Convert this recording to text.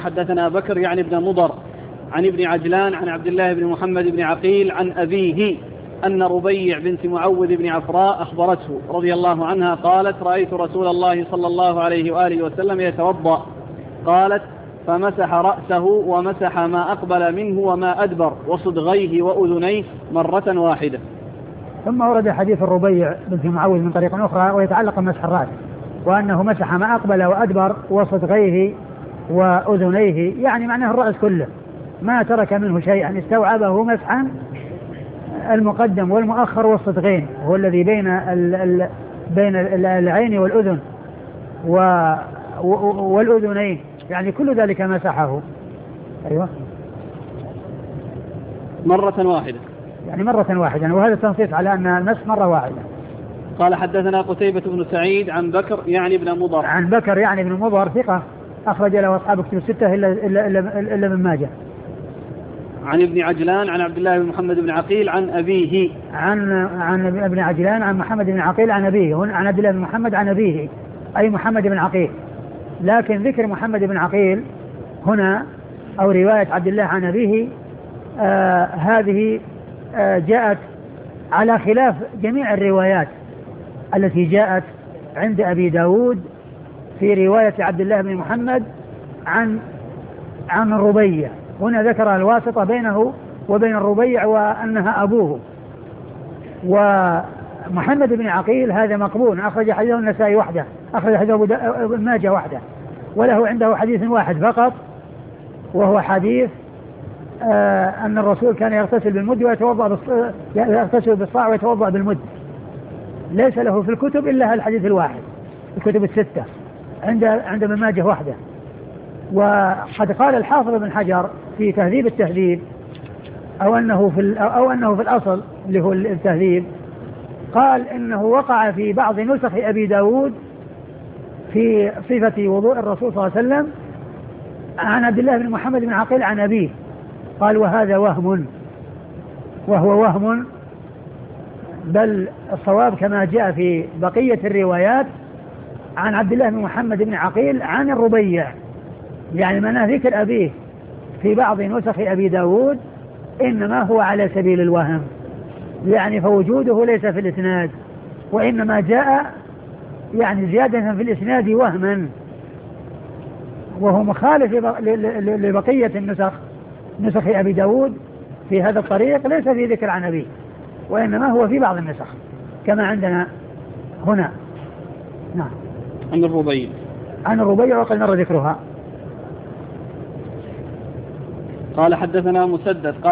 حدثنا بكر يعني ابن مضر عن ابن عجلان عن عبد الله بن محمد بن عقيل عن أبيه أن ربيع بنت معوذ بن عفراء أخبرته رضي الله عنها قالت رأيت رسول الله صلى الله عليه وآله وسلم يتوضأ. قالت فمسح رأسه ومسح ما أقبل منه وما أدبر وصدغيه وأذنيه مرة واحدة. ثم ورد حديث الربيع بنت معوذ من طريق أخرى ويتعلق بمسح الرأس، وأنه مسح ما أقبل وأدبر وصدغيه وأذنيه، يعني معناه الرأس كله ما ترك منه شيئا، استوعبه مسحا المقدم والمؤخر والصدغين، هو الذي بين العين والأذن والأذنين، يعني كل ذلك مسحه. أيوة مرة واحدة، يعني مرة واحدة، وهذا تنصيص على أن المسح مرة واحدة. قال حدثنا قتيبة بن سعيد عن بكر يعني ابن مضر، عن بكر يعني ابن مضر ثقة أخرج له أصحاب كتب الستة إلا من ماجه. عن ابن عجلان عن عبد الله بن محمد بن عقيل عن أبيه، عن ابن عجلان عن محمد بن عقيل عن أبيه، عن عبد الله بن محمد عن أبيه أي محمد بن عقيل، لكن ذكر محمد بن عقيل هنا أو رواية عبد الله عن أبيه هذه جاءت على خلاف جميع الروايات التي جاءت عند أبي داود في رواية عبد الله بن محمد عن الربيع. هنا ذكر الواسطة بينه وبين الربيع وأنها أبوه. ومحمد بن عقيل هذا مقبول، أخرج حديثه النسائي وحده، أخرج حديثه ابن ماجه وحده، وله عنده حديث واحد فقط، وهو حديث أن الرسول كان يغتسل بالمد يغتسل بالصاع ويتوضأ بالمد. ليس له في الكتب إلا الحديث الواحد، الكتب الستة عند ابن ماجه وحده. وقد قال الحافظ بن حجر في تهذيب التهذيب أو أنه في الأصل اللي هو التهذيب، قال إنه وقع في بعض نسخ أبي داود في صفة وضوء الرسول صلى الله عليه وسلم عن عبد الله بن محمد بن عقيل عن أبيه، قال وهذا وهم، وهو وهم، بل الصواب كما جاء في بقية الروايات عن عبد الله بن محمد بن عقيل عن الربيع، يعني معناه ذكر أبيه في بعض نسخ أبي داود إنما هو على سبيل الوهم، يعني فوجوده ليس في الإسناد، وإنما جاء يعني زيادة في الإسناد وهما، وهو مخالف لبقية نسخ أبي داود في هذا الطريق، ليس في ذكر عن أبيه، وإنما هو في بعض النسخ كما عندنا هنا. نعم عن الربيع وقد مر ذكرها. قال حدثنا مسدد